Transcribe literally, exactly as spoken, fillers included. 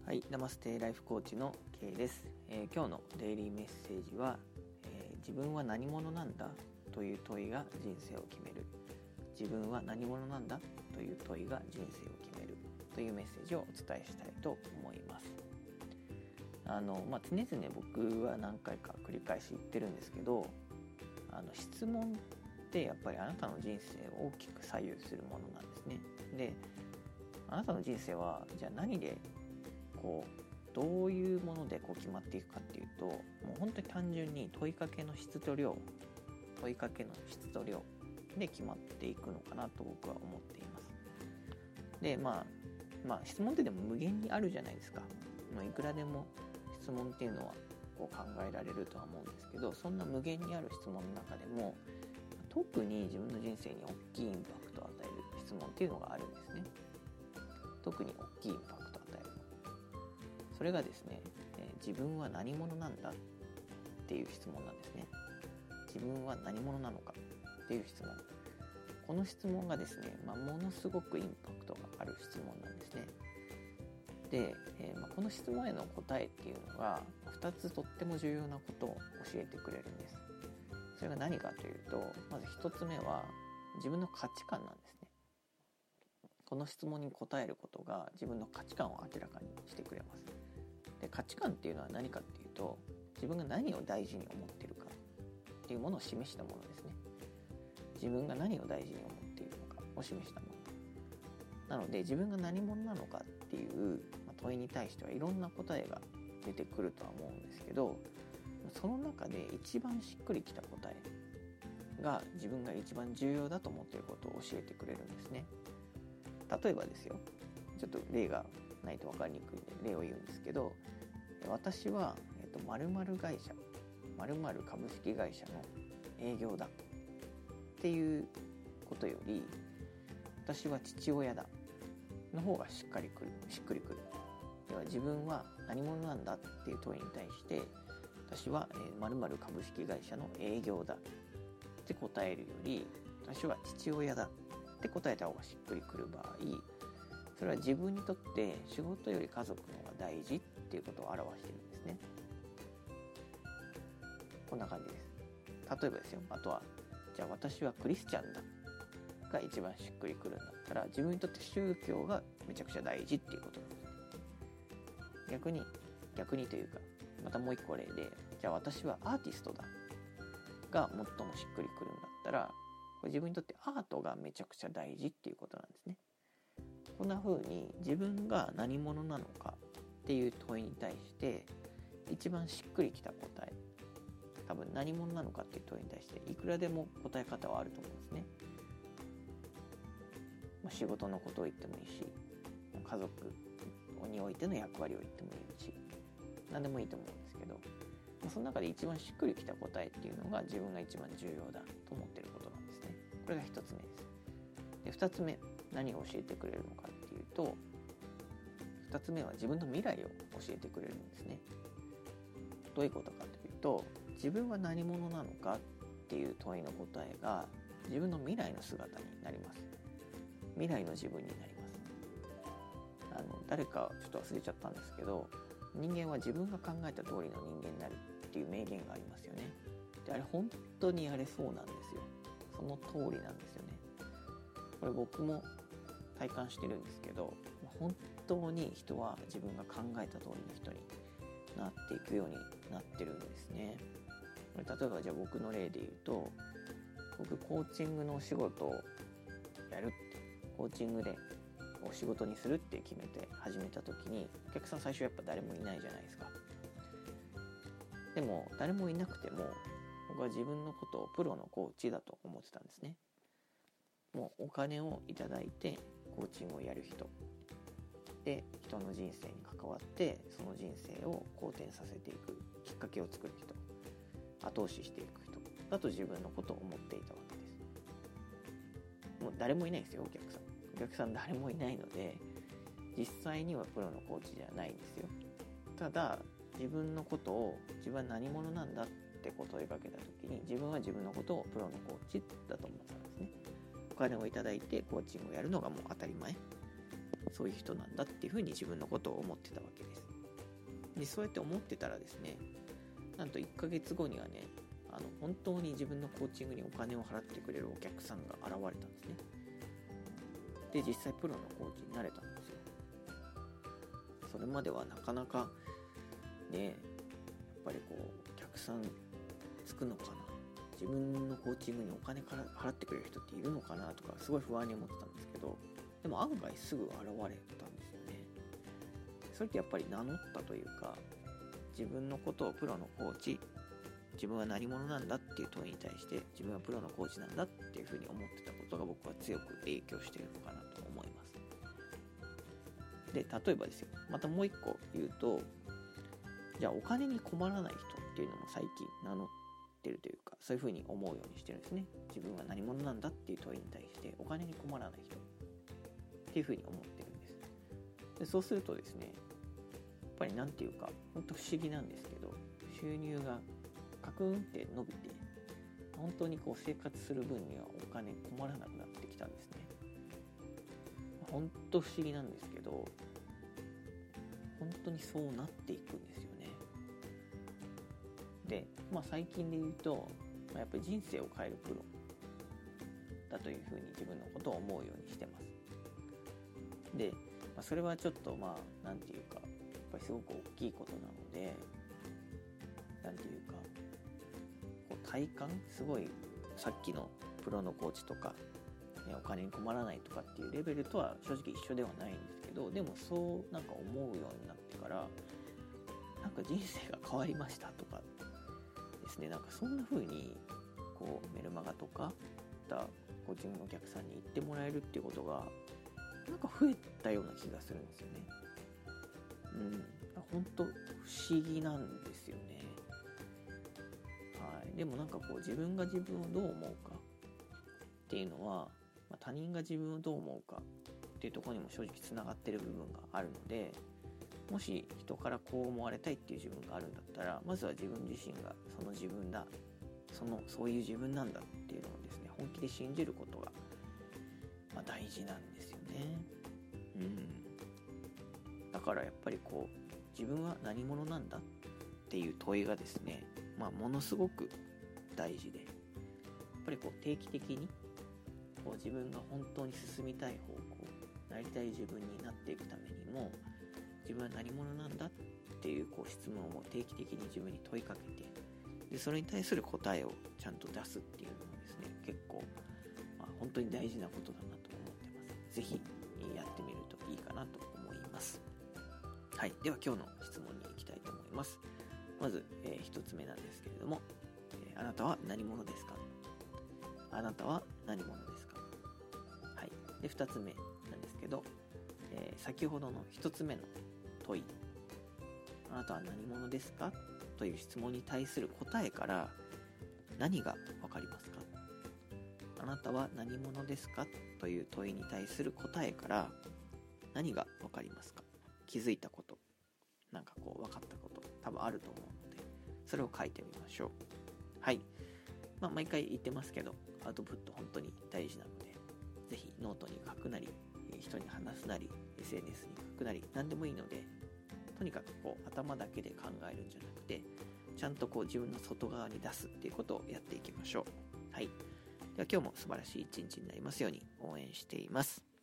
はい、ナマステライフコーチの K です、えー、今日のデイリーメッセージは、えー、自分は何者なんだという問いが人生を決める。自分は何者なんだという問いが人生を決めるというメッセージをお伝えしたいと思います。あの、まあ、常々僕は何回か繰り返し言ってるんですけど、あの質問ってやっぱりあなたの人生を大きく左右するものなんですね。で、あなたの人生はじゃあ何でこうどういうものでこう決まっていくかっていうと、もう本当に単純に問いかけの質と量問いかけの質と量で決まっていくのかなと僕は思っています。で、まあまあ質問ってでも無限にあるじゃないですか。まあ、いくらでも質問っていうのはこう考えられるとは思うんですけど、そんな無限にある質問の中でも特に自分の人生に大きいインパクトを与える質問っていうのがあるんですね。特に大きいインパクトを与える。それがですね、えー、自分は何者なんだっていう質問なんですね。自分は何者なのかっていう質問。この質問がですね、まあ、ものすごくインパクトがある質問なんですね。で、えーまあ、この質問への答えっていうのがふたつとっても重要なことを教えてくれるんです。それが何かというと、まずひとつめは自分の価値観なんですね。この質問に答えることが自分の価値観を明らかにしてくれます。で、価値観っていうのは何かっていうと、自分が何を大事に思っているかっていうものを示したものですね。自分が何を大事に思っているのかを示したものなので、自分が何者なのかっていう問いに対してはいろんな答えが出てくるとは思うんですけど、その中で一番しっくりきた答えが自分が一番重要だと思っていることを教えてくれるんですね。例えばですよ、ちょっと例がないと分かりにくいので例を言うんですけど、私は、えっと、〇〇会社〇〇株式会社の営業だっていうことより、私は父親だの方がしっかりくるしっくりくる。では、自分は何者なんだっていう問いに対して、私は、えー、〇〇株式会社の営業だって答えるより、私は父親だって答えた方がしっくりくる場合、それは自分にとって仕事より家族の方が大事っていうことを表しているんですね。こんな感じです。例えばですよ、あとはじゃあ私はクリスチャンだが一番しっくりくるんだったら、自分にとって宗教がめちゃくちゃ大事っていうことなんです。逆に逆にというか、またもう一個例で、じゃあ私はアーティストだが最もしっくりくるんだったら、これ自分にとってアートがめちゃくちゃ大事っていうことなんですね。こんな風に自分が何者なのかっていう問いに対して一番しっくりきた答え、多分何者なのかっていう問いに対していくらでも答え方はあると思うんですね。まあ、仕事のことを言ってもいいし、家族においての役割を言ってもいいし、何でもいいと思うんですけど、その中で一番しっくりきた答えっていうのが自分が一番重要だと思っていることなんですね。これが一つ目です。で、二つ目、何を教えてくれるのかっていうと、二つ目は自分の未来を教えてくれるんですね。どういうことかというと、自分は何者なのかっていう問いの答えが自分の未来の姿になります。未来の自分になります。あの誰かちょっと忘れちゃったんですけど、人間は自分が考えた通りの人間になるっていう名言がありますよね。で、あれ本当にあれそうなんですよ。その通りなんですよね。これ僕も体感してるんですけど、本当に人は自分が考えた通りの人になっていくようになってるんですね。これ例えばじゃあ僕の例で言うと、僕コーチングのお仕事をやるって、コーチングでお仕事にするって決めて始めた時に、お客さん最初やっぱ誰もいないじゃないですか。でも誰もいなくても僕は自分のことをプロのコーチだと思ってたんですね。もうお金をいただいてコーチングをやる人で、人の人生に関わってその人生を好転させていくきっかけを作る人、後押ししていく人だと自分のことを思っていたわけです。もう誰もいないですよ、お客さんお客さん誰もいないので、実際にはプロのコーチじゃないんですよ。ただ自分のことを、自分は何者なんだって問いかけた時に、自分は自分のことをプロのコーチだと思ってたんですね。お金をいただいてコーチングをやるのがもう当たり前。 そういう人なんだっていうふうに自分のことを思ってたわけです。でそうやって思ってたらですね、なんといっかげつごにはね、あの本当に自分のコーチングにお金を払ってくれるお客さんが現れたんですね。で実際プロのコーチになれたんですよ。それまではなかなかね、やっぱりこうお客さんつくのかな、自分のコーチングにお金から払ってくれる人っているのかなとかすごい不安に思ってたんですけど、でも案外すぐ現れたんですよね。それってやっぱり名乗ったというか、自分のことをプロのコーチ、自分は何者なんだっていう問いに対して自分はプロのコーチなんだっていうふうに思ってたことが僕は強く影響しているのかなと思います。で例えばですよ、またもう一個言うと、じゃあお金に困らない人っていうのも最近名乗ってるというか、そういうふうに思うようにしてるんですね。自分は何者なんだっていう問いに対してお金に困らない人っていうふうに思ってるんです。でそうするとですね、やっぱりなんていうか本当不思議なんですけど、収入がカクンって伸びて、本当にこう生活する分にはお金困らなくなってきたんですね。本当不思議なんですけど、本当にそうなっていくんですよね。で、まあ最近で言うと、まあ、やっぱり人生を変えるプロだというふうに自分のことを思うようにしてます。で、まあ、それはちょっとまあなんていうか、やっぱりすごく大きいことなので、なんていうかこう体感すごいさっきのプロのコーチとか、ね、お金に困らないとかっていうレベルとは正直一緒ではないんですけど、でもそうなんか思うようになってから、なんか人生が変わりましたとかですね、なんかそんな風にこうメルマガとかコーチングのお客さんに言ってもらえるっていうことがなんか増えたような気がするんですよね。うん、本当不思議なんですよね。はい、でもなんかこう自分が自分をどう思うかっていうのは、まあ、他人が自分をどう思うかっていうところにも正直つながってる部分があるので、もし人からこう思われたいっていう自分があるんだったら、まずは自分自身がその自分だ、そのそういう自分なんだっていうのをですね、本気で信じることが、まあ、大事なんですよね。うん。だからやっぱりこう自分は何者なんだっていう問いがですね、まあ、ものすごく大事で、やっぱりこう定期的にこう自分が本当に進みたい方向、なりたい自分になっていくためにも、自分は何者なんだっていうこう質問を定期的に自分に問いかけて、でそれに対する答えをちゃんと出すっていうのもですね、結構、まあ、本当に大事なことだなと思ってます。ぜひやってみるといいかなと思います。はい、では今日の質問に行きたいと思います。まず、えー、ひとつめなんですけれども、えー、あなたは何者ですか？あなたは何者ですか？はい。でふたつめなんですけど、えー、先ほどのひとつめの問い、あなたは何者ですかという質問に対する答えから何がわかりますか？あなたは何者ですかという問いに対する答えから何がわかりますか？気づいたこと、なんかこう分かったこと多分あると思うので、それを書いてみましょう。はい。まあ毎回言ってますけど、アウトプット本当に大事なので、ぜひノートに書くなり、人に話すなり、エスエヌエス に書くなり、何でもいいので、とにかくこう頭だけで考えるんじゃなくて、ちゃんとこう自分の外側に出すっていうことをやっていきましょう。はい。では今日も素晴らしい一日になりますように応援しています。